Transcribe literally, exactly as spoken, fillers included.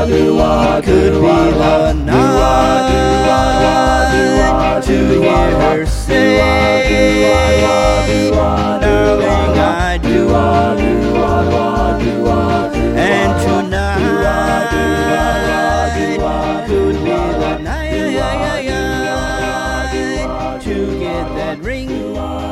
could be the night to hear her say, darling, I do. And tonight could be the night to get that ring